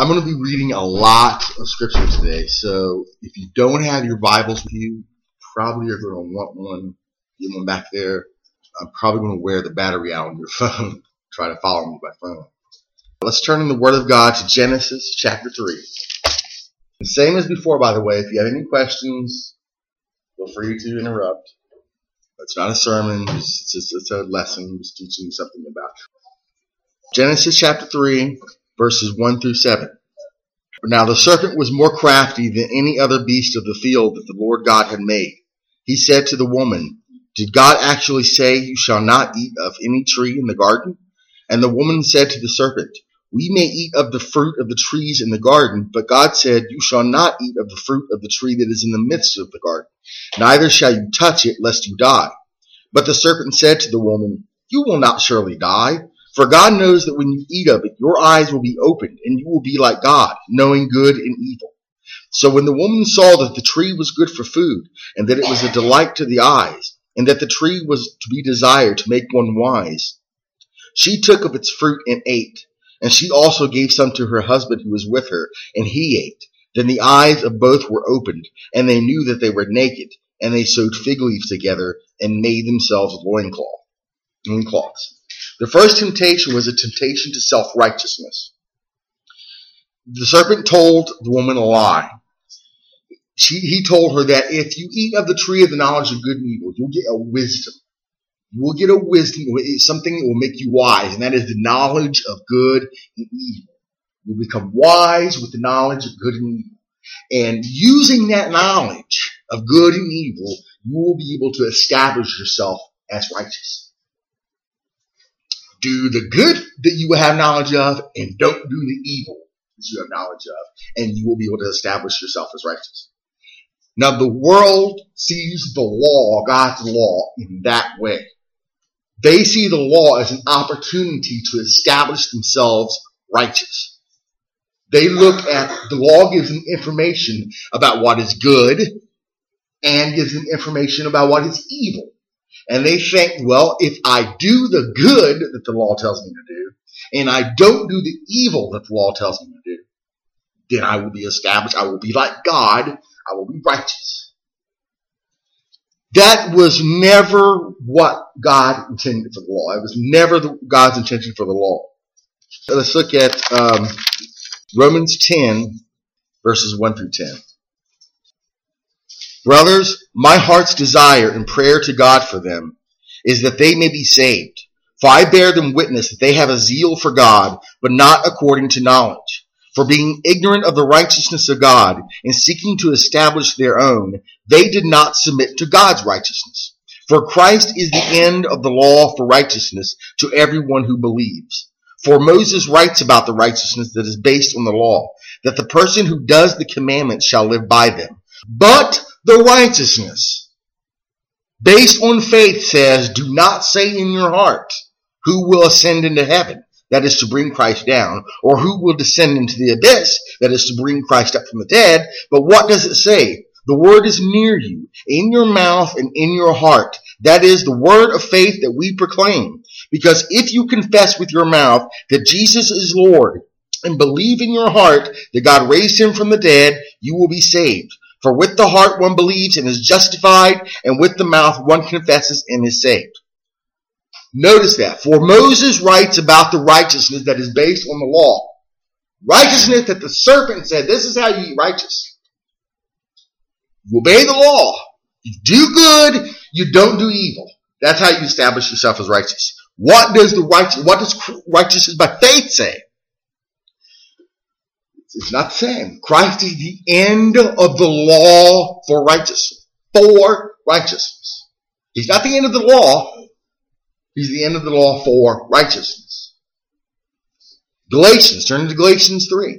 I'm going to be reading a lot of scripture today, so if you don't have your Bibles with you, probably you're going to want one. Get one back there. I'm probably going to wear the battery out on your phone. Try to follow me by phone. Let's turn in the Word of God to Genesis chapter 3. The same as before, by the way. If you have any questions, feel free to interrupt. It's not a sermon. It's a lesson. I'm just teaching you something about Genesis chapter 3, verses 1 through 7. Now the serpent was more crafty than any other beast of the field that the Lord God had made. He said to the woman, "Did God actually say you shall not eat of any tree in the garden?" And the woman said to the serpent, "We may eat of the fruit of the trees in the garden, but God said, you shall not eat of the fruit of the tree that is in the midst of the garden. Neither shall you touch it, lest you die." But the serpent said to the woman, "You will not surely die. For God knows that when you eat of it, your eyes will be opened, and you will be like God, knowing good and evil." So when the woman saw that the tree was good for food, and that it was a delight to the eyes, and that the tree was to be desired to make one wise, she took of its fruit and ate. And she also gave some to her husband who was with her, and he ate. Then the eyes of both were opened, and they knew that they were naked, and they sewed fig leaves together, and made themselves loincloths. The first temptation was a temptation to self-righteousness. The serpent told the woman a lie. He told her that if you eat of the tree of the knowledge of good and evil, you'll get a wisdom. You will get a wisdom, something that will make you wise, and that is the knowledge of good and evil. You'll become wise with the knowledge of good and evil. And using that knowledge of good and evil, you will be able to establish yourself as righteous. Do the good that you have knowledge of, and don't do the evil that you have knowledge of, and you will be able to establish yourself as righteous. Now, the world sees the law, God's law, in that way. They see the law as an opportunity to establish themselves righteous. They look at the law, gives them information about what is good, and gives them information about what is evil. And they think, well, if I do the good that the law tells me to do, and I don't do the evil that the law tells me to do, then I will be established. I will be like God. I will be righteous. That was never what God intended for the law. It was never God's intention for the law. So let's look at Romans 10, verses 1 through 10. "Brothers, my heart's desire and prayer to God for them is that they may be saved. For I bear them witness that they have a zeal for God, but not according to knowledge. For being ignorant of the righteousness of God and seeking to establish their own, they did not submit to God's righteousness. For Christ is the end of the law for righteousness to everyone who believes. For Moses writes about the righteousness that is based on the law, that the person who does the commandments shall live by them. But the righteousness based on faith says, do not say in your heart, who will ascend into heaven, that is to bring Christ down, or who will descend into the abyss, that is to bring Christ up from the dead. But what does it say? The word is near you, in your mouth and in your heart. That is the word of faith that we proclaim. Because if you confess with your mouth that Jesus is Lord, and believe in your heart that God raised him from the dead, you will be saved. For with the heart one believes and is justified, and with the mouth one confesses and is saved." Notice that. For Moses writes about the righteousness that is based on the law. Righteousness that the serpent said, this is how you eat righteous. You obey the law. You do good. You don't do evil. That's how you establish yourself as righteous. What does righteousness by faith say? It's not the same. Christ is the end of the law for righteousness. For righteousness. He's not the end of the law. He's the end of the law for righteousness. Galatians. Turn to Galatians 3.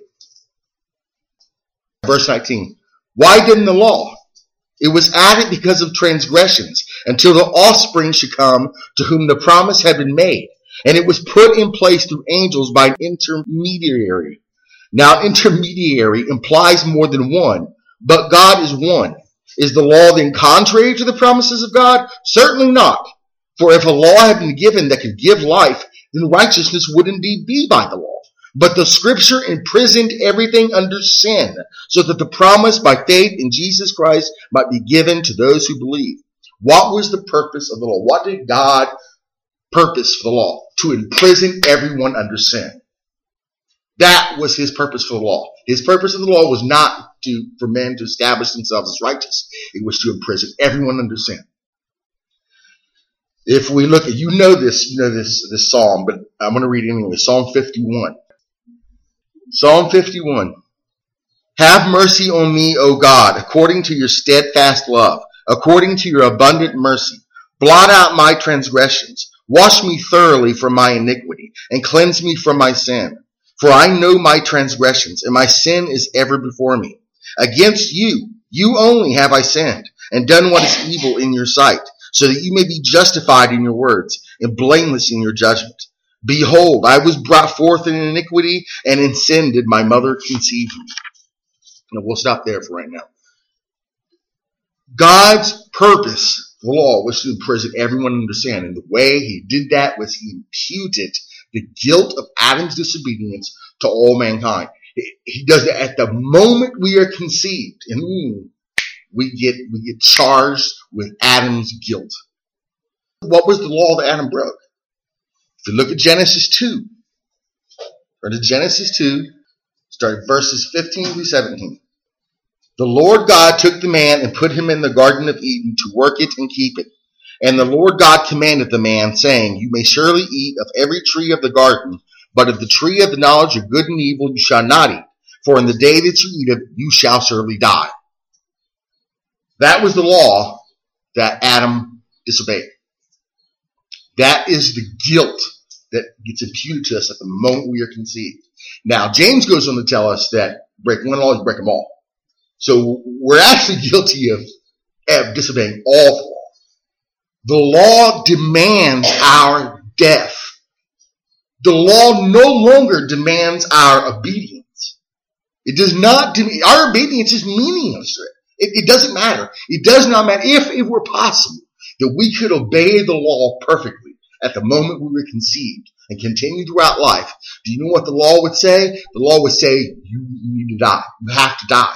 Verse 19. "Why didn't the law? It was added because of transgressions, until the offspring should come to whom the promise had been made. And it was put in place through angels by an intermediary. Now, intermediary implies more than one, but God is one. Is the law then contrary to the promises of God? Certainly not. For if a law had been given that could give life, then righteousness would indeed be by the law. But the scripture imprisoned everything under sin, so that the promise by faith in Jesus Christ might be given to those who believe. What was the purpose of the law? What did God purpose for the law? To imprison everyone under sin. That was his purpose for the law. His purpose of the law was not for men to establish themselves as righteous. It was to imprison everyone under sin. If we look at, you know this psalm, but I'm going to read it anyway. Psalm 51. Psalm 51. Have mercy on me, O God, according to your steadfast love, according to your abundant mercy. Blot out my transgressions. Wash me thoroughly from my iniquity, and cleanse me from my sin. For I know my transgressions, and my sin is ever before me. Against you only have I sinned, and done what is evil in your sight, so that you may be justified in your words, and blameless in your judgment. Behold, I was brought forth in iniquity, and in sin did my mother conceive me. Now we'll stop there for right now. God's purpose, the law, was to imprison everyone under sin, and the way he did that was he imputed the guilt of Adam's disobedience to all mankind. He does that at the moment we are conceived, and we get charged with Adam's guilt. What was the law that Adam broke? If you look at Genesis 2, or to Genesis 2, start verses 15 through 17. The Lord God took the man and put him in the Garden of Eden to work it and keep it. And the Lord God commanded the man, saying, You may surely eat of every tree of the garden, but of the tree of the knowledge of good and evil you shall not eat, for in the day that you eat of it, you shall surely die. That was the law that Adam disobeyed. That is the guilt that gets imputed to us at the moment we are conceived. Now, James goes on to tell us that break one law is break them all. So we're actually guilty of disobeying all the law. The law demands our death. The law no longer demands our obedience. It does not, our obedience is meaningless. It doesn't matter. It does not matter if it were possible that we could obey the law perfectly at the moment we were conceived and continue throughout life. Do you know what the law would say? The law would say, you need to die. You have to die.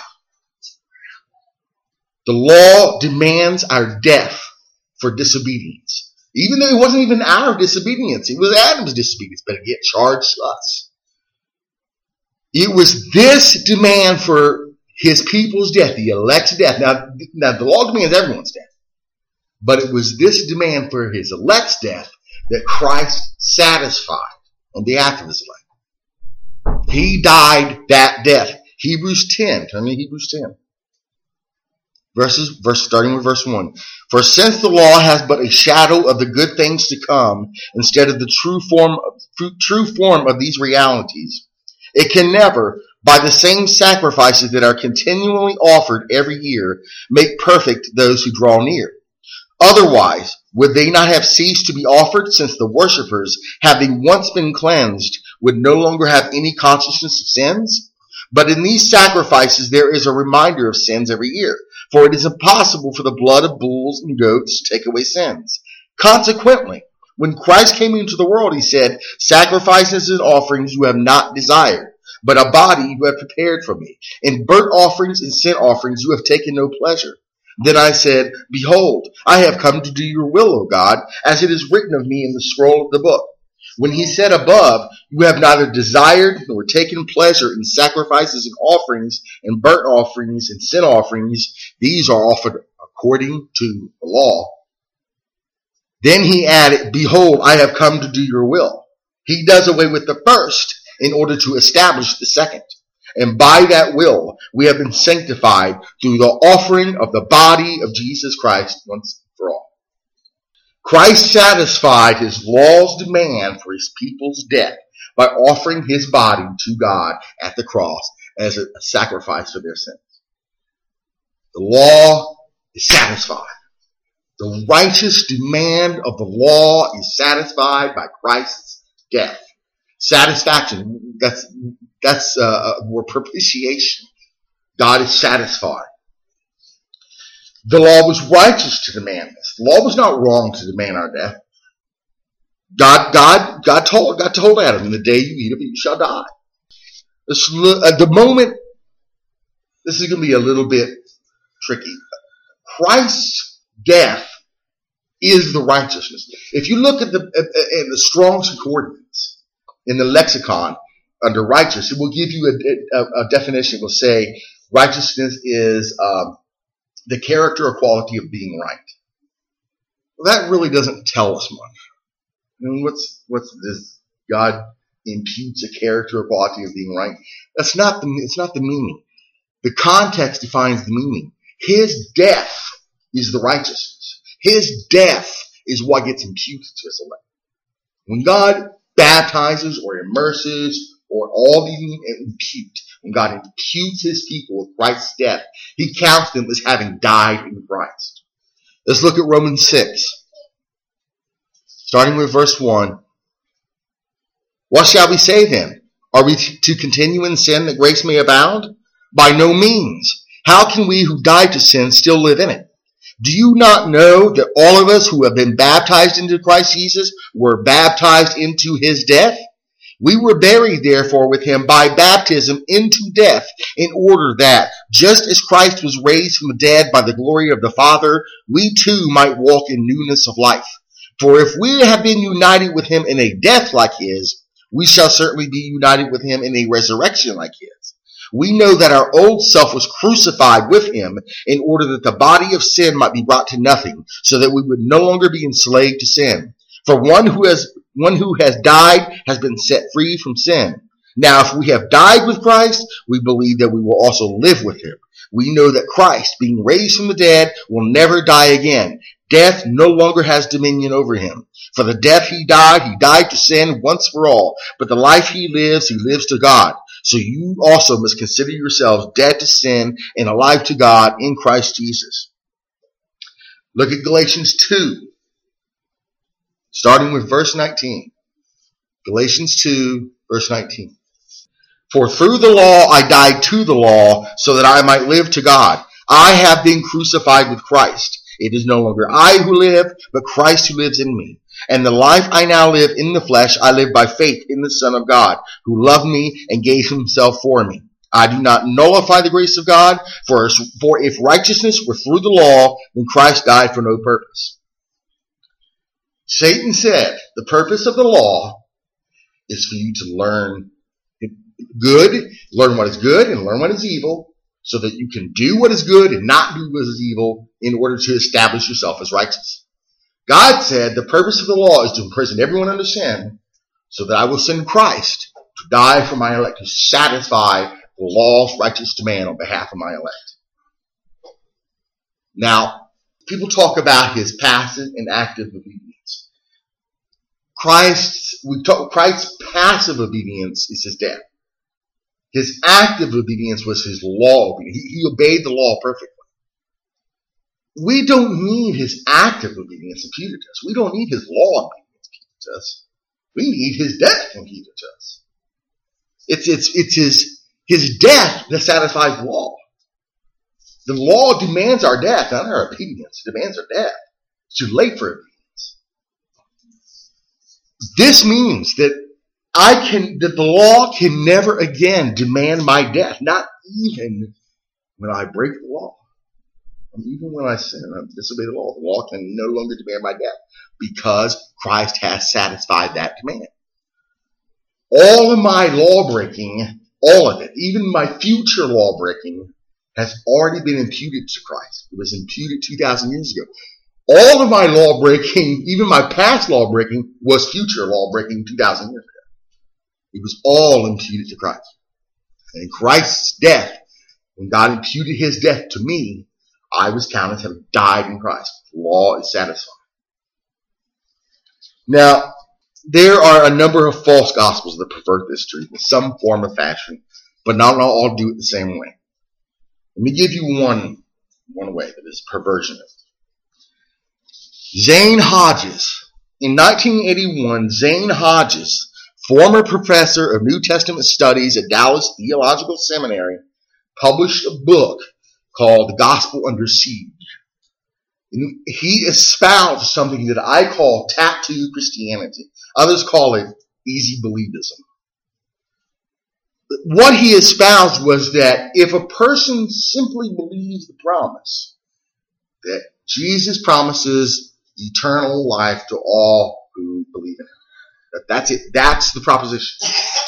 The law demands our death for disobedience. Even though it wasn't even our disobedience. It was Adam's disobedience, but it charged us. It was this demand for his people's death, the elect's death. Now the law demands everyone's death. But it was this demand for his elect's death that Christ satisfied on behalf of his elect. He died that death. Hebrews 10. Turn to Hebrews 10. Starting with verse 1. For since the law has but a shadow of the good things to come, instead of the true form of these realities, it can never, by the same sacrifices that are continually offered every year, make perfect those who draw near. Otherwise, would they not have ceased to be offered, since the worshippers, having once been cleansed, would no longer have any consciousness of sins? But in these sacrifices there is a reminder of sins every year, for it is impossible for the blood of bulls and goats to take away sins. Consequently, when Christ came into the world, he said, Sacrifices and offerings you have not desired, but a body you have prepared for me. In burnt offerings and sin offerings you have taken no pleasure. Then I said, Behold, I have come to do your will, O God, as it is written of me in the scroll of the book. When he said above, You have neither desired nor taken pleasure in sacrifices and offerings and burnt offerings and sin offerings, these are offered according to the law. Then he added, Behold, I have come to do your will. He does away with the first in order to establish the second. And by that will, we have been sanctified through the offering of the body of Jesus Christ once for all. Christ satisfied his law's demand for his people's death by offering his body to God at the cross as a sacrifice for their sins. The law is satisfied. The righteous demand of the law is satisfied by Christ's death. Satisfaction, that's more propitiation. God is satisfied. The law was righteous to demand this. The law was not wrong to demand our death. God told Adam, in the day you eat of it, you shall die. Let's look at the moment. This is going to be a little bit tricky. Christ's death is the righteousness. If you look at the Strong's Concordance in the lexicon under righteous, it will give you a definition. It will say righteousness is the character or quality of being right. Well, that really doesn't tell us much. I mean, what's this? God imputes a character or quality of being right. It's not the meaning. The context defines the meaning. His death is the righteousness. His death is what gets imputed to his elect. When God baptizes or immerses or all these impute, when God imputes his people with Christ's death, he counts them as having died in Christ. Let's look at Romans 6. Starting with verse 1. What shall we say then? Are we to continue in sin that grace may abound? By no means. How can we who died to sin still live in it? Do you not know that all of us who have been baptized into Christ Jesus were baptized into his death? We were buried therefore with him by baptism into death, in order that, just as Christ was raised from the dead by the glory of the Father, we too might walk in newness of life. For if we have been united with him in a death like his, we shall certainly be united with him in a resurrection like his. We know that our old self was crucified with him in order that the body of sin might be brought to nothing, so that we would no longer be enslaved to sin. For one who has died has been set free from sin. Now, if we have died with Christ, we believe that we will also live with him. We know that Christ, being raised from the dead, will never die again. Death no longer has dominion over him. For the death he died to sin once for all. But the life he lives to God. So you also must consider yourselves dead to sin and alive to God in Christ Jesus. Look at Galatians 2, starting with verse 19. Galatians 2, verse 19. For through the law I died to the law, so that I might live to God. I have been crucified with Christ. It is no longer I who live, but Christ who lives in me. And the life I now live in the flesh, I live by faith in the Son of God, who loved me and gave himself for me. I do not nullify the grace of God, for if righteousness were through the law, then Christ died for no purpose. Satan said the purpose of the law is for you to learn good, learn what is good and learn what is evil, so that you can do what is good and not do what is evil in order to establish yourself as righteous. God said the purpose of the law is to imprison everyone under sin, so that I will send Christ to die for my elect, to satisfy the law's righteous demand on behalf of my elect. Now, people talk about his passive and active obedience. Christ's passive obedience is his death. His active obedience was his law obedience. He obeyed the law perfectly. We don't need his active obedience imputed to us. We don't need his law obedience imputed to us. We need his death imputed to us. It's his death that satisfies the law. The law demands our death, not our obedience. It demands our death. It's too late for obedience. This means that the law can never again demand my death, not even when I break the law. Even when I sin and disobey the law can no longer demand my death, because Christ has satisfied that demand. All of my law breaking, all of it, even my future law breaking, has already been imputed to Christ. It was imputed 2,000 years ago. All of my law breaking, even my past law breaking, was future law breaking 2,000 years ago. It was all imputed to Christ. And in Christ's death, when God imputed his death to me, I was counted to have died in Christ. The law is satisfied. Now, there are a number of false gospels that pervert this truth in some form or fashion, but not all do it the same way. Let me give you one way that is perversion. Zane Hodges. In 1981, Zane Hodges, former professor of New Testament studies at Dallas Theological Seminary, published a book called The Gospel Under Siege. And he espoused something that I call tattoo Christianity. Others call it easy believism. what he espoused was that if a person simply believes the promise, that Jesus promises eternal life to all who believe in him. That's it. That's the proposition.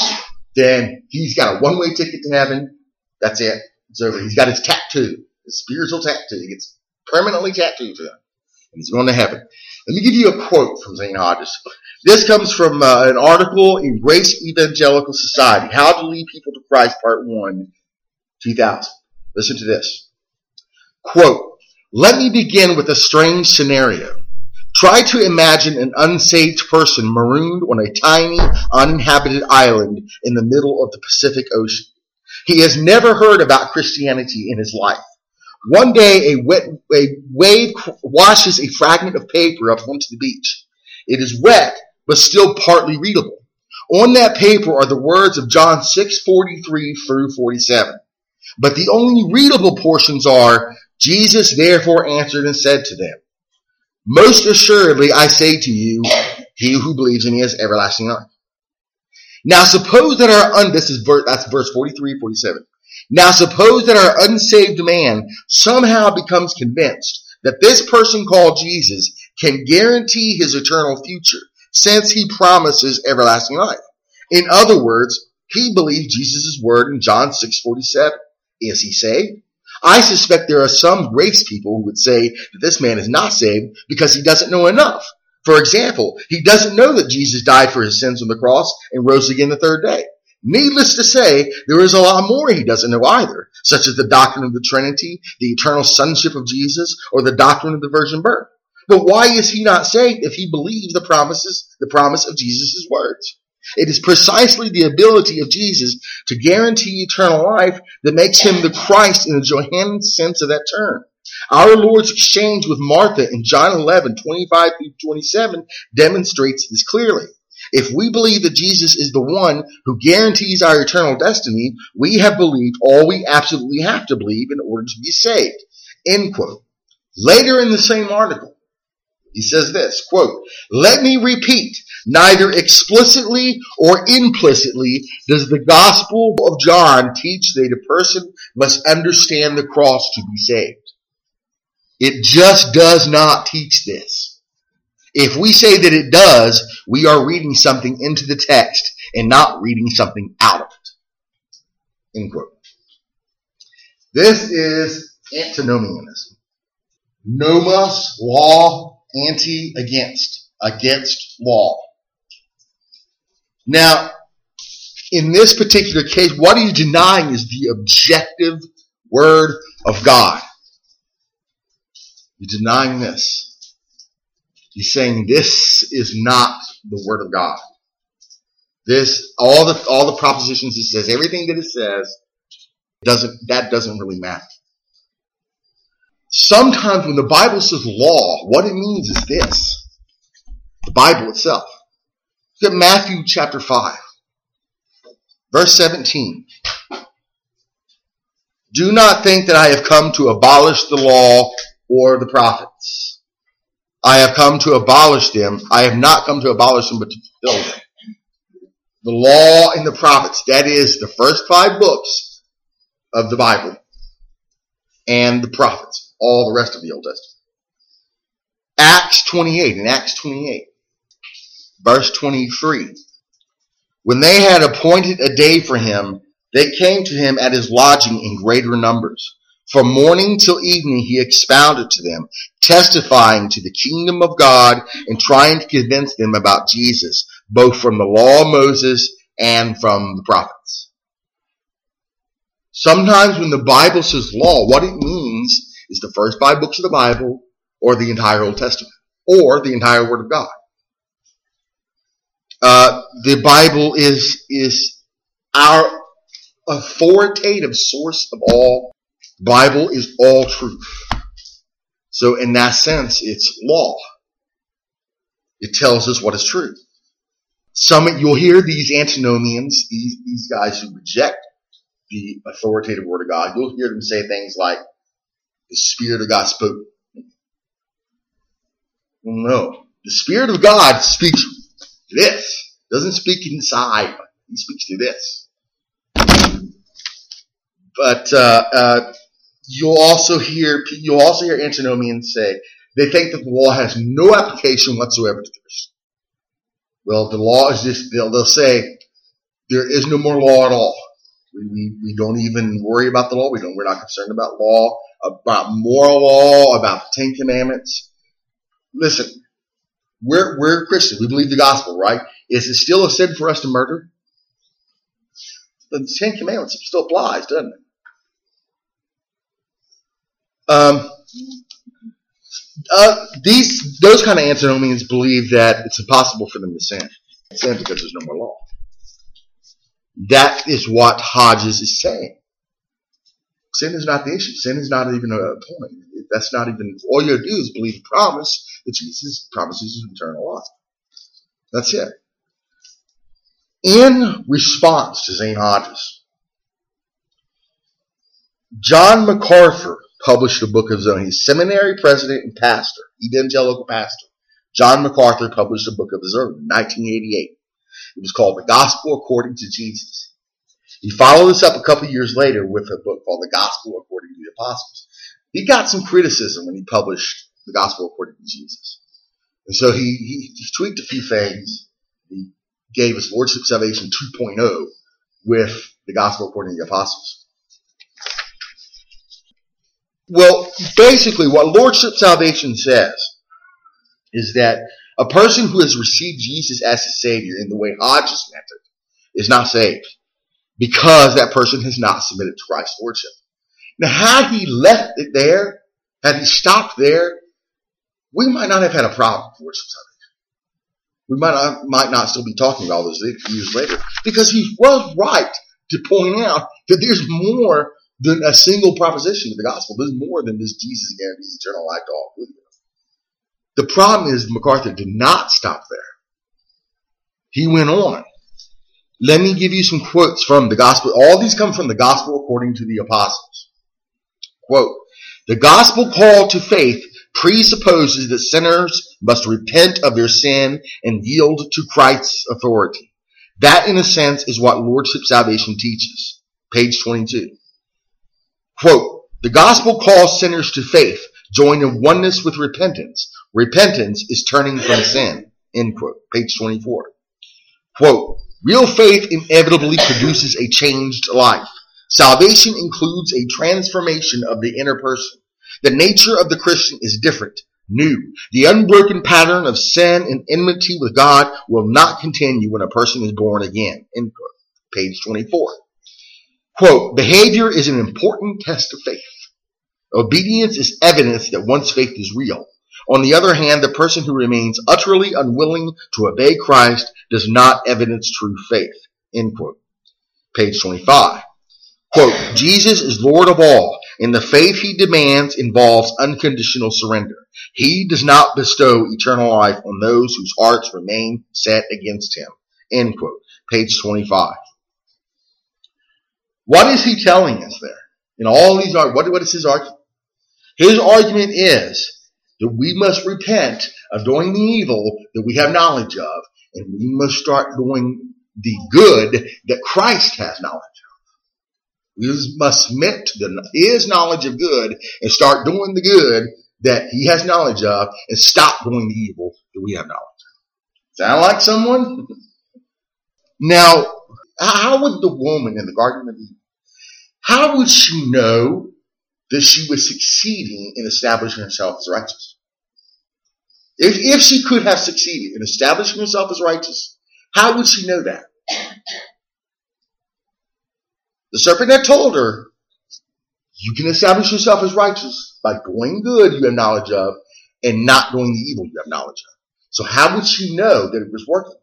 Then he's got a one-way ticket to heaven. That's it. It's over. He's got his tattoo, his spiritual tattoo. He gets permanently tattooed to him. And he's going to heaven. Let me give you a quote from St. Hodges. This comes from an article in Grace Evangelical Society, How to Lead People to Christ, Part 1, 2000. Listen to this. Quote, "Let me begin with a strange scenario. Try to imagine an unsaved person marooned on a tiny, uninhabited island in the middle of the Pacific Ocean. He has never heard about Christianity in his life. One day, a wave washes a fragment of paper up onto the beach. It is wet, but still partly readable. On that paper are the words of John 6:43 through 47. But the only readable portions are, Jesus therefore answered and said to them, 'Most assuredly I say to you, he who believes in me has everlasting life.' Now suppose that that's verse 43, 47. Now suppose that our unsaved man somehow becomes convinced that this person called Jesus can guarantee his eternal future, since he promises everlasting life. In other words, he believed Jesus' word in John 6:47. Is he saved? I suspect there are some grace people who would say that this man is not saved because he doesn't know enough. For example, he doesn't know that Jesus died for his sins on the cross and rose again the third day. Needless to say, there is a lot more he doesn't know either, such as the doctrine of the Trinity, the eternal sonship of Jesus, or the doctrine of the virgin birth. But why is he not saved if he believes the promise of Jesus' words? It is precisely the ability of Jesus to guarantee eternal life that makes him the Christ in the Johannine sense of that term. Our Lord's exchange with Martha in John 11:25 through 27 demonstrates this clearly. If we believe that Jesus is the one who guarantees our eternal destiny, we have believed all we absolutely have to believe in order to be saved. End quote. Later in the same article, he says this, quote, "Let me repeat, neither explicitly or implicitly does the Gospel of John teach that a person must understand the cross to be saved. It just does not teach this. If we say that it does, we are reading something into the text and not reading something out of it." End quote. This is antinomianism. Nomos, law, anti, against law. Now, in this particular case, what he's denying is the objective word of God. He's denying this. He's saying this is not the word of God. All the propositions it says, everything that it says, doesn't really matter. Sometimes when the Bible says law, what it means is this. The Bible itself. Look at Matthew chapter 5, verse 17. "Do not think that I have come to abolish the law or the prophets. I have come to abolish them. I have not come to abolish them, but to fulfill them." The law and the prophets, that is the first 5 books of the Bible, and the prophets, all the rest of the Old Testament. In Acts 28, verse 23. "When they had appointed a day for him, they came to him at his lodging in greater numbers. From morning till evening he expounded to them, testifying to the kingdom of God and trying to convince them about Jesus, both from the law of Moses and from the prophets." Sometimes when the Bible says law, what it means is the first 5 books of the Bible, or the entire Old Testament, or the entire Word of God. The Bible is our authoritative source of all. The Bible is all truth. So in that sense, it's law. It tells us what is true. You'll hear these antinomians, these guys who reject the authoritative word of God, you'll hear them say things like, the Spirit of God spoke. No. The Spirit of God speaks to this. Doesn't speak inside. He speaks to this. But you'll also hear antinomians say they think that the law has no application whatsoever to Christians. Well, the law is just, they'll say there is no more law at all. We don't even worry about the law. We're not concerned about law, about moral law, about the Ten Commandments. Listen, we're Christians. We believe the gospel, right? Is it still a sin for us to murder? The Ten Commandments still applies, doesn't it? Those kind of antinomians believe that it's impossible for them to sin because there's no more law. That is what Hodges is saying. Sin is not the issue. Sin is not even a point. That's not even, all you do is believe the promise that Jesus promises eternal life. That's it. In response to Zane Hodges, John MacArthur published a book of his own. He's seminary president and pastor, evangelical pastor. John MacArthur published a book of his own in 1988. It was called The Gospel According to Jesus. He followed this up a couple years later with a book called The Gospel According to the Apostles. He got some criticism when he published The Gospel According to Jesus. And so he tweaked a few things. He gave us Lordship Salvation 2.0 with The Gospel According to the Apostles. Well, basically what Lordship Salvation says is that a person who has received Jesus as his Savior in the way Hodges meant it is not saved because that person has not submitted to Christ's Lordship. Now, had he left it there, had he stopped there, we might not have had a problem with Lordship Salvation. We might not still be talking about all those years later because he was right to point out that there's more than a single proposition of the gospel. There's more than this Jesus guarantees eternal life to all believers. The problem is MacArthur did not stop there. He went on. Let me give you some quotes from the gospel. All these come from the gospel according to the apostles. Quote, the gospel call to faith presupposes that sinners must repent of their sin and yield to Christ's authority. That, in a sense, is what Lordship Salvation teaches. Page 22. Quote, the gospel calls sinners to faith, joined in oneness with repentance. Repentance is turning from sin. End quote. Page 24. Quote, real faith inevitably produces a changed life. Salvation includes a transformation of the inner person. The nature of the Christian is different, new. The unbroken pattern of sin and enmity with God will not continue when a person is born again. End quote. Page 24. Quote, behavior is an important test of faith. Obedience is evidence that one's faith is real. On the other hand, the person who remains utterly unwilling to obey Christ does not evidence true faith. End quote. Page 25. Quote, Jesus is Lord of all, and the faith he demands involves unconditional surrender. He does not bestow eternal life on those whose hearts remain set against him. End quote. Page 25. What is he telling us there? In all these arguments, what is his argument? His argument is that we must repent of doing the evil that we have knowledge of, and we must start doing the good that Christ has knowledge of. We must submit to his knowledge of good and start doing the good that he has knowledge of and stop doing the evil that we have knowledge of. Sound like someone? Now, how would the woman in the Garden of Eden, how would she know that she was succeeding in establishing herself as righteous? If she could have succeeded in establishing herself as righteous, how would she know that? The serpent had told her, you can establish yourself as righteous by doing good you have knowledge of and not doing the evil you have knowledge of. So how would she know that it was working?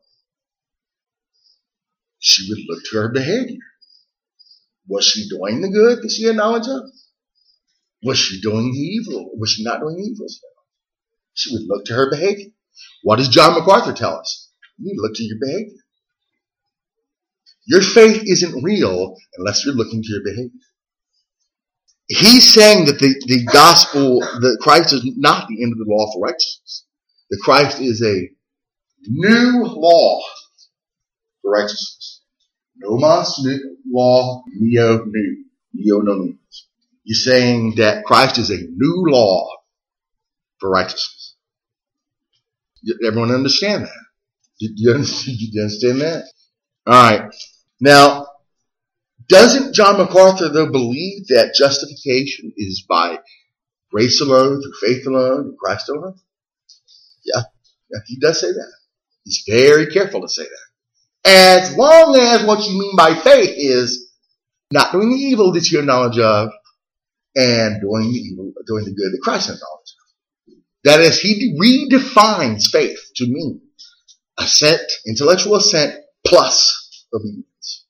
She would look to her behavior. Was she doing the good that she had knowledge of? Was she doing the evil? Was she not doing the evil? She would look to her behavior. What does John MacArthur tell us? You need to look to your behavior. Your faith isn't real unless you're looking to your behavior. He's saying that the gospel, that Christ is not the end of the law for righteousness. That Christ is a new law for righteousness. Nomos law, neo new. You know means. You're saying that Christ is a new law for righteousness. Everyone understand that? You understand that? All right. Now, doesn't John MacArthur, though, believe that justification is by grace alone, through faith alone, in Christ alone? Yeah, he does say that. He's very careful to say that. As long as what you mean by faith is not doing the evil that you have knowledge of and doing the good that Christ has knowledge of. That is, he redefines faith to mean assent, intellectual assent plus obedience.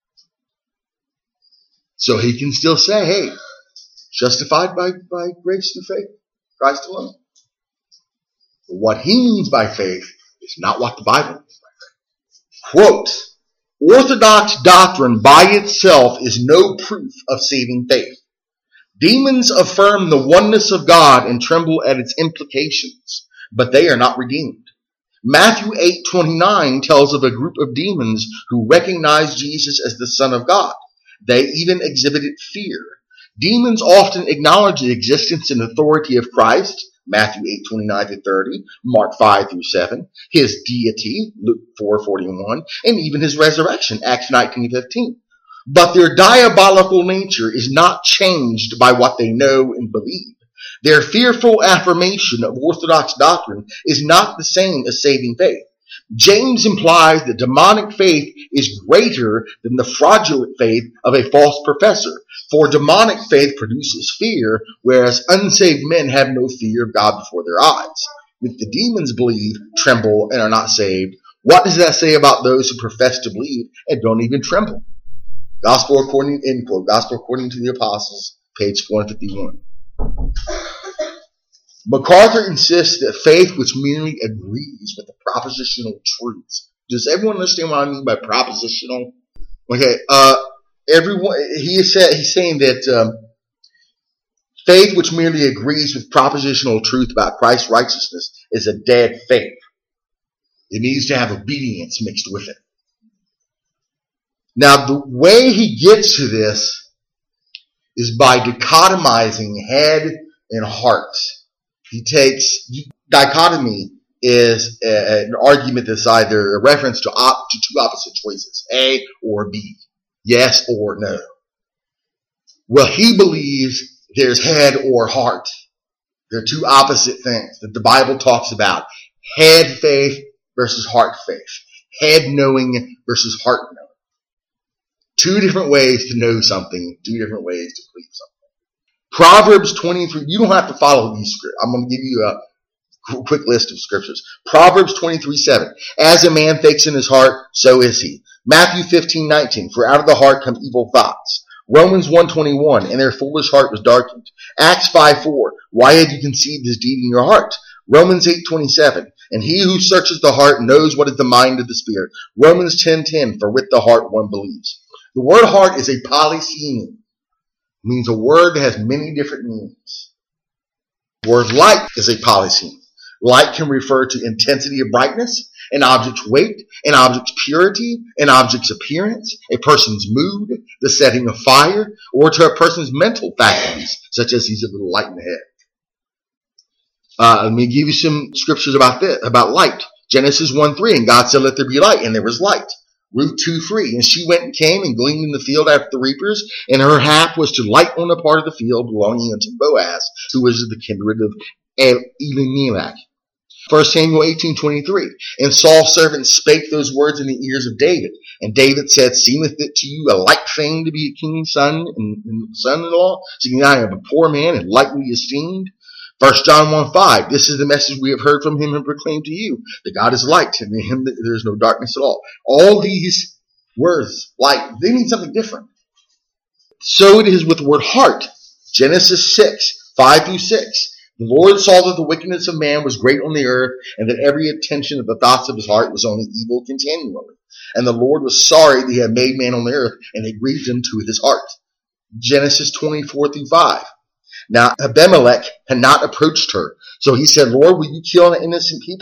So he can still say, hey, justified by grace through faith, Christ alone. But what he means by faith is not what the Bible means by faith. Quote, orthodox doctrine by itself is no proof of saving faith. Demons affirm the oneness of God and tremble at its implications, but they are not redeemed. Matthew 8:29 tells of a group of demons who recognized Jesus as the Son of God. They even exhibited fear. Demons often acknowledge the existence and authority of Christ, Matthew 8:29-30, Mark 5-7, his deity, Luke 4:41, and even his resurrection, Acts 19:15. But their diabolical nature is not changed by what they know and believe. Their fearful affirmation of orthodox doctrine is not the same as saving faith. James implies that demonic faith is greater than the fraudulent faith of a false professor. For demonic faith produces fear, whereas unsaved men have no fear of God before their eyes. If the demons believe, tremble, and are not saved, what does that say about those who profess to believe and don't even tremble? Gospel according to the Apostles, page 451. MacArthur insists that faith which merely agrees with the propositional truths. Does everyone understand what I mean by propositional? Okay, he's saying that faith which merely agrees with propositional truth about Christ's righteousness is a dead faith. It needs to have obedience mixed with it. Now, the way he gets to this is by dichotomizing head and heart. He takes dichotomy is an argument that's either a reference to two opposite choices, A or B, yes or no. Well, he believes there's head or heart. They're two opposite things that the Bible talks about. Head faith versus heart faith. Head knowing versus heart knowing. Two different ways to know something, two different ways to believe something. Proverbs 23, you don't have to follow these scriptures. I'm going to give you a quick list of scriptures. Proverbs 23:7. As a man thinks in his heart, so is he. Matthew 15:19. For out of the heart come evil thoughts. Romans 1:21. And their foolish heart was darkened. Acts 5:4. Why have you conceived this deed in your heart? Romans 8:27. And he who searches the heart knows what is the mind of the Spirit. Romans 10:10. For with the heart one believes. The word heart is a polyseme. It means a word that has many different meanings. The word light is a polyseme. Light can refer to intensity of brightness, an object's weight, an object's purity, an object's appearance, a person's mood, the setting of fire, or to a person's mental faculties, such as he's a little light in the head. Let me give you some scriptures about this, about light. Genesis 1:3, and God said, let there be light, and there was light. Ruth 2:3, and she went and came and gleaned in the field after the reapers, and her hap was to light on a part of the field belonging unto Boaz, who was of the kindred of Elimelech. 1 Samuel 18:23, and Saul's servant spake those words in the ears of David, and David said, seemeth it to you a light thing to be a king's son and son-in-law, seeing I am a poor man and lightly esteemed? 1 John 1:5, this is the message we have heard from him and proclaimed to you, that God is light, and in him there is no darkness at all. All these words, light, they mean something different. So it is with the word heart. Genesis 6:5-6. The Lord saw that the wickedness of man was great on the earth, and that every intention of the thoughts of his heart was only evil continually. And the Lord was sorry that he had made man on the earth, and it grieved him to his heart. Genesis 24-5. Now Abimelech had not approached her. So he said, Lord, will you kill an innocent people?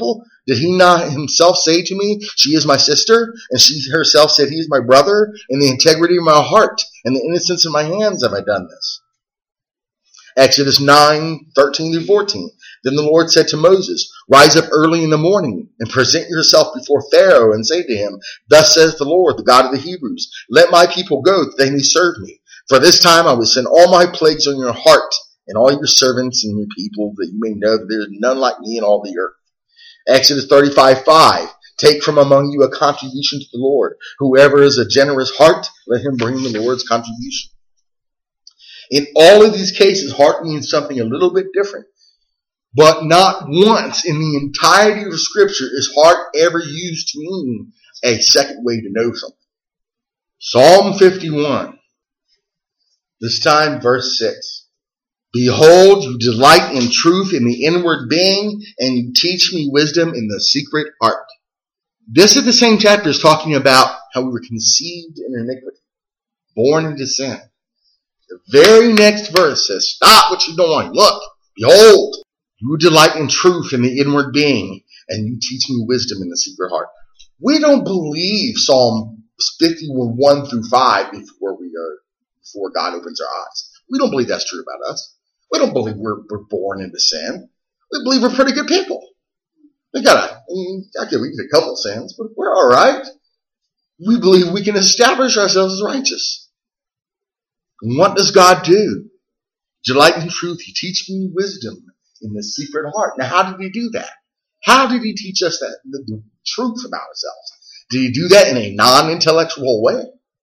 Did he not himself say to me, she is my sister? And she herself said, he is my brother. In the integrity of my heart and the innocence of my hands have I done this. Exodus 9:13-14. Then the Lord said to Moses, rise up early in the morning and present yourself before Pharaoh and say to him, thus says the Lord, the God of the Hebrews, let my people go that they may serve me. For this time I will send all my plagues on your heart and all your servants and your people, that you may know that there is none like me in all the earth. Exodus 35:5. Take from among you a contribution to the Lord. Whoever is a generous heart, let him bring the Lord's contribution. In all of these cases, heart means something a little bit different. But not once in the entirety of Scripture is heart ever used to mean a second way to know something. Psalm 51. This time, verse 6. Behold, you delight in truth in the inward being, and you teach me wisdom in the secret heart. This is the same chapter is talking about how we were conceived in iniquity, born into sin. The very next verse says, stop what you're doing. Look, behold, you delight in truth in the inward being, and you teach me wisdom in the secret heart. We don't believe Psalm 51:1-5 before God opens our eyes. We don't believe that's true about us. We don't believe we're born into sin. We believe we're pretty good people. We get a couple sins, but we're all right. We believe we can establish ourselves as righteous. And what does God do? Delight in truth. He teach me wisdom in the secret heart. Now, how did he do that? How did he teach us that the truth about ourselves? Did he do that in a non-intellectual way?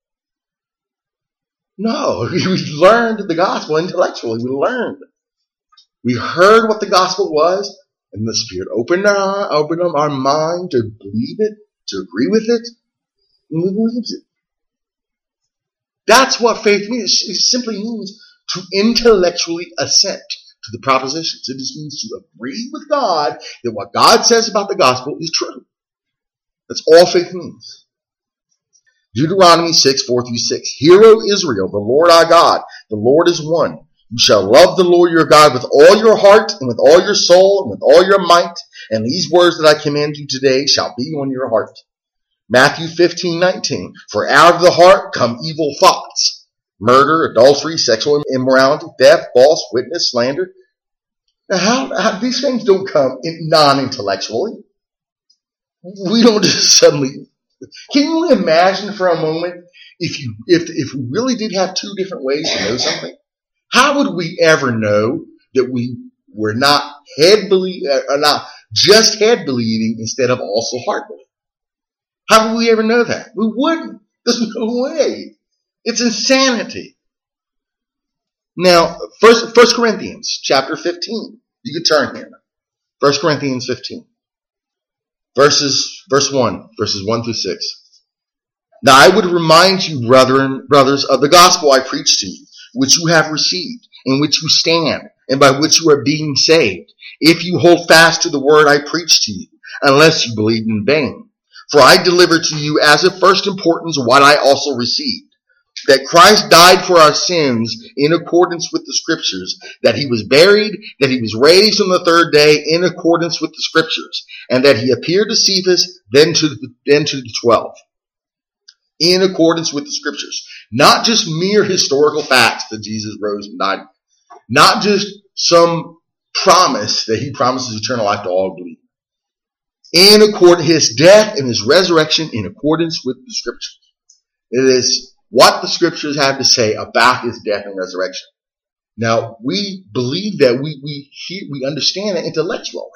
No, we learned the gospel intellectually. We heard what the gospel was, and the Spirit opened our mind to believe it, to agree with it, and we believed it. That's what faith means. It simply means to intellectually assent to the propositions. It just means to agree with God that what God says about the gospel is true. That's all faith means. Deuteronomy 6:4-6. Hear, O Israel, the Lord our God, the Lord is one. You shall love the Lord your God with all your heart and with all your soul and with all your might. And these words that I command you today shall be on your heart. Matthew 15:19. For out of the heart come evil thoughts, murder, adultery, sexual immorality, theft, false witness, slander. Now, how these things don't come non-intellectually. We don't just suddenly. Can you imagine for a moment if we really did have two different ways to know something? How would we ever know that we were not not just head believing instead of also heart believing? How would we ever know that? We wouldn't. There's no way. It's insanity. Now, First Corinthians chapter 15. You can turn here. 1 Corinthians 15. Verse 1, verses 1-6. Now I would remind you, brothers, of the gospel I preached to you, which you have received, in which you stand, and by which you are being saved, if you hold fast to the word I preached to you, unless you believed in vain. For I delivered to you as of first importance what I also received, that Christ died for our sins in accordance with the Scriptures, that he was buried, that he was raised on the third day in accordance with the Scriptures, and that he appeared to Cephas, then to the 12. In accordance with the Scriptures. Not just mere historical facts that Jesus rose and died. Not just some promise that he promises eternal life to all who believe. His death and his resurrection in accordance with the Scriptures. It is what the Scriptures have to say about his death and resurrection. Now, we believe that we understand that intellectually.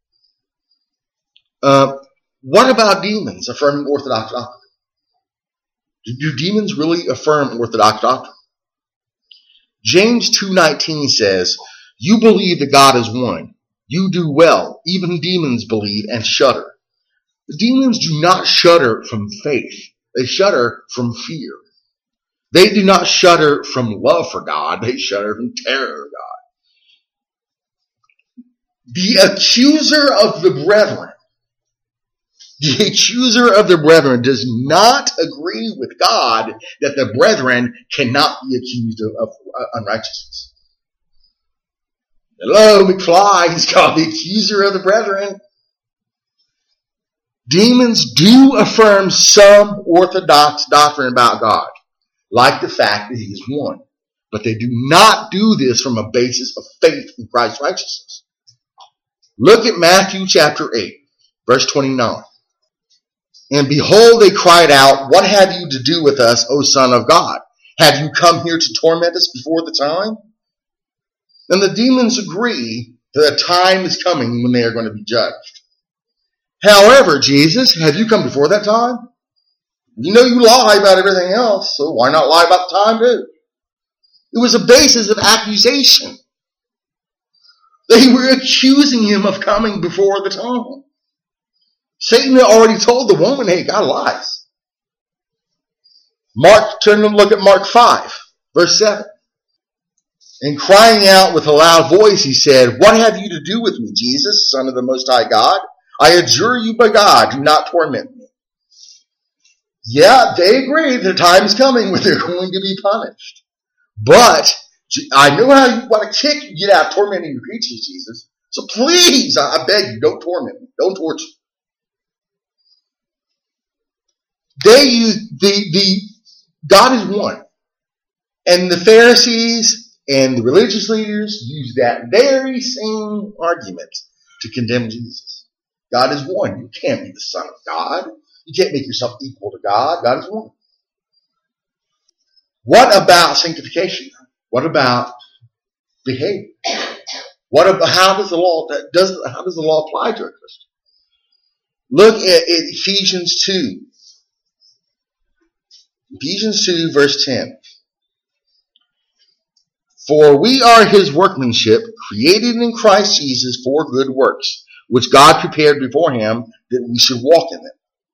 What about demons affirming Orthodox doctrine? Do demons really affirm Orthodox doctrine? James 2:19 says, you believe that God is one. You do well. Even demons believe and shudder. The demons do not shudder from faith. They shudder from fear. They do not shudder from love for God. They shudder from terror of God. The accuser of the brethren does not agree with God that the brethren cannot be accused of unrighteousness. Hello, McFly. He's called the accuser of the brethren. Demons do affirm some orthodox doctrine about God, like the fact that he is one. But they do not do this from a basis of faith in Christ's righteousness. Look at Matthew chapter 8, verse 29. And behold, they cried out, what have you to do with us, O Son of God? Have you come here to torment us before the time? And the demons agree that a time is coming when they are going to be judged. However, Jesus, have you come before that time? You know you lie about everything else, so why not lie about the time too? It was a basis of accusation. They were accusing him of coming before the time. Satan had already told the woman, hey, God lies. Turn and look at Mark 5, verse 7. And crying out with a loud voice, he said, what have you to do with me, Jesus, Son of the Most High God? I adjure you by God, do not torment me. Yeah, they agree that a time is coming when they're going to be punished. But I know how you want to kick you get out of tormenting your creatures, Jesus. So please, I beg you, don't torment me. Don't torture me. They use God is one. And the Pharisees and the religious leaders use that very same argument to condemn Jesus. God is one. You can't be the Son of God. You can't make yourself equal to God. God is one. What about sanctification? What about behavior? How does the law apply to a Christian? Look at Ephesians 2. Ephesians 2, verse 10. For we are his workmanship, created in Christ Jesus for good works, which God prepared beforehand that we should walk in them.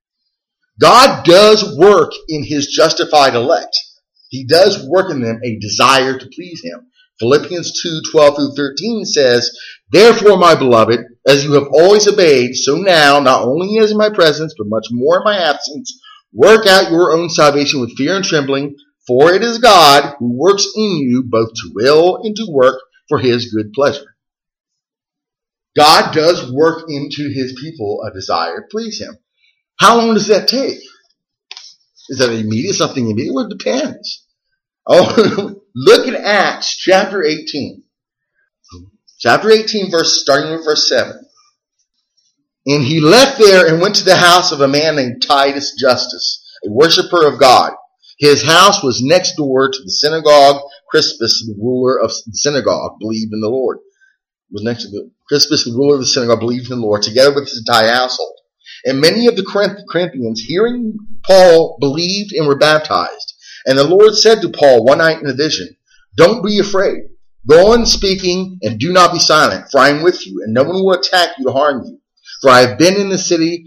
God does work in his justified elect. He does work in them a desire to please him. Philippians 2, 12 through 13 says, therefore, my beloved, as you have always obeyed, so now, not only as in my presence, but much more in my absence, work out your own salvation with fear and trembling, for it is God who works in you both to will and to work for his good pleasure. God does work into his people a desire to please him. How long does that take? Is that immediate? Something immediate? Well, it depends. Oh, look at Acts chapter 18. Chapter 18, starting with verse 7. And he left there and went to the house of a man named Titus Justus, a worshiper of God. His house was next door to the synagogue. Crispus, the ruler of the synagogue, believed in the Lord. Crispus, the ruler of the synagogue, believed in the Lord, together with his entire household. And many of the Corinthians, hearing Paul, believed and were baptized. And the Lord said to Paul one night in a vision, don't be afraid. Go on speaking and do not be silent, for I am with you, and no one will attack you to harm you. For I have been in the city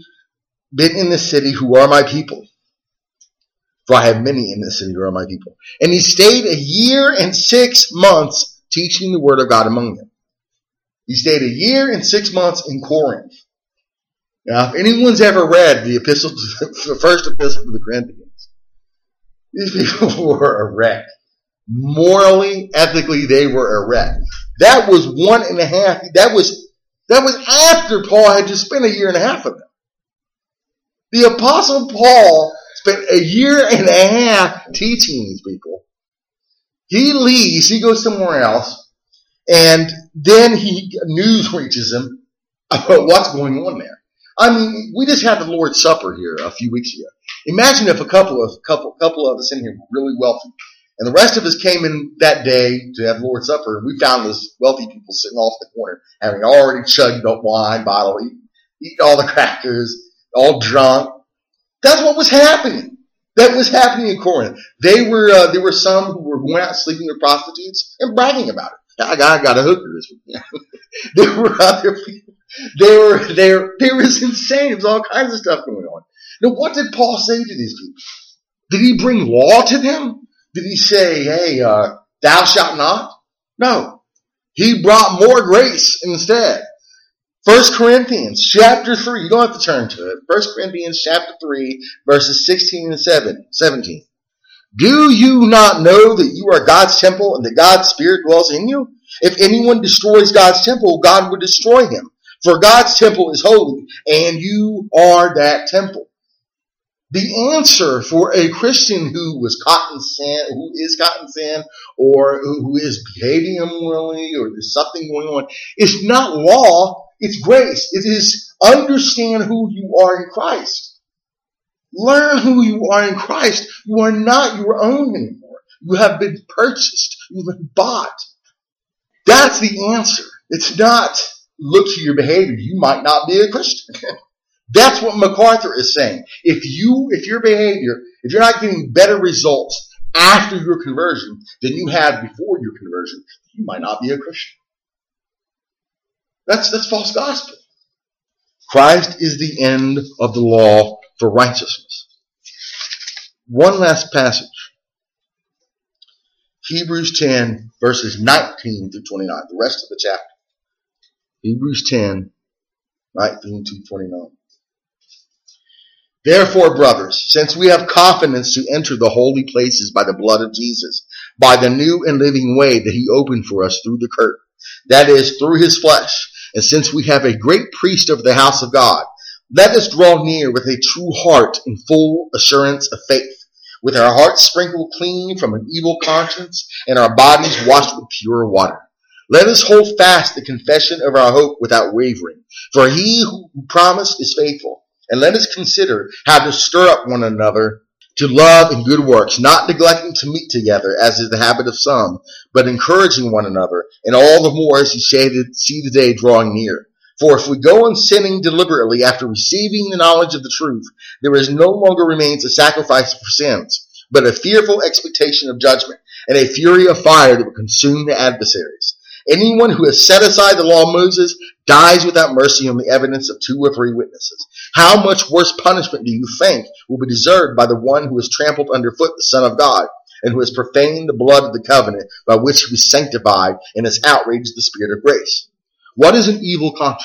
who are my people. For I have many in this city who are my people. And he stayed 1 year and 6 months teaching the word of God among them. He stayed 1 year and 6 months in Corinth. Now, if anyone's ever read the first epistle to the Corinthians, these people were a wreck. Morally, ethically, they were a wreck. That was 1.5. That was after Paul had just spent 1.5 years with them. The Apostle Paul spent 1.5 years teaching these people. He leaves, he goes somewhere else, and then news reaches him about what's going on there. I mean, we just had the Lord's Supper here a few weeks ago. Imagine if a couple of us in here were really wealthy, and the rest of us came in that day to have Lord's Supper, and we found those wealthy people sitting off the corner, having already chugged up wine bottle, eating all the crackers, all drunk. That's what was happening. That was happening in Corinth. There were some who were going out sleeping with prostitutes and bragging about it. I got a hooker this week. There were other people. There was insane. There was all kinds of stuff going on. Now, what did Paul say to these people? Did he bring law to them? Did he say, hey, thou shalt not? No. He brought more grace instead. 1 Corinthians chapter 3. You don't have to turn to it. 1 Corinthians chapter 3, verses 16 and 17. Do you not know that you are God's temple and that God's Spirit dwells in you? If anyone destroys God's temple, God would destroy him. For God's temple is holy, and you are that temple. The answer for a Christian who is caught in sin, or who is behaving immorally, or there's something going on, is not law, it's grace. It is understand who you are in Christ. Learn who you are in Christ. You are not your own anymore. You have been purchased. You've been bought. That's the answer. It's not look to your behavior. You might not be a Christian. That's what MacArthur is saying. If your behavior, if you're not getting better results after your conversion than you had before your conversion, you might not be a Christian. That's false gospel. Christ is the end of the law for righteousness. One last passage. Hebrews 10, verses 19 through 29. The rest of the chapter. Hebrews 10, 19 to 29. Therefore, brothers, since we have confidence to enter the holy places by the blood of Jesus, by the new and living way that he opened for us through the curtain, that is, through his flesh, and since we have a great priest over the house of God, let us draw near with a true heart in full assurance of faith, with our hearts sprinkled clean from an evil conscience and our bodies washed with pure water. Let us hold fast the confession of our hope without wavering, for he who promised is faithful. And let us consider how to stir up one another to love and good works, not neglecting to meet together, as is the habit of some, but encouraging one another, and all the more as you see the day drawing near. For if we go on sinning deliberately after receiving the knowledge of the truth, there is no longer remains a sacrifice for sins, but a fearful expectation of judgment, and a fury of fire that will consume the adversaries. Anyone who has set aside the law of Moses dies without mercy on the evidence of 2 or 3 witnesses. How much worse punishment do you think will be deserved by the one who has trampled underfoot the Son of God, and who has profaned the blood of the covenant by which he was sanctified and has outraged the Spirit of grace? What is an evil conscience?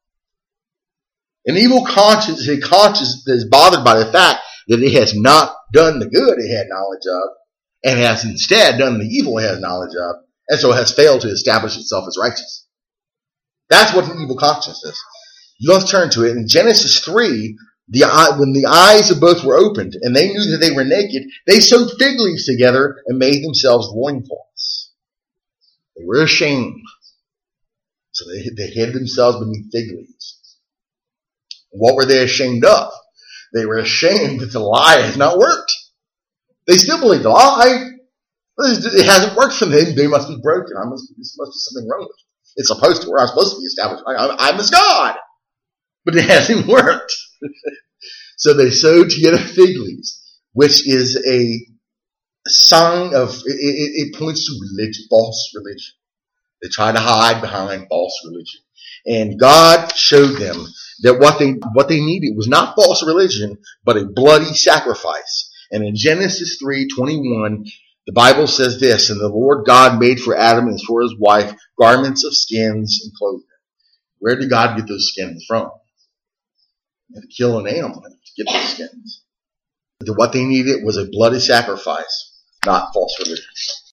An evil conscience is a conscience that is bothered by the fact that it has not done the good it had knowledge of, and has instead done the evil it has knowledge of, and so has failed to establish itself as righteous. That's what an evil conscience is. Let's turn to it. In Genesis 3, when the eyes of both were opened and they knew that they were naked, they sewed fig leaves together and made themselves loincloths. They were ashamed. So they hid themselves beneath fig leaves. What were they ashamed of? They were ashamed that the lie has not worked. They still believe the lie. It hasn't worked for them. They must be broken. There must be something wrong with it. It's supposed to, or I'm supposed to be established. I'm as God. But it hasn't worked. So they sewed together fig leaves, which is a sign of, it points to religion, false religion. They try to hide behind false religion. And God showed them that what they needed was not false religion, but a bloody sacrifice. And in Genesis 3:21, the Bible says this, and the Lord God made for Adam and for his wife garments of skins and clothing. Where did God get those skins from? He had to kill an animal to get those skins. What they needed was a bloody sacrifice, not false religion.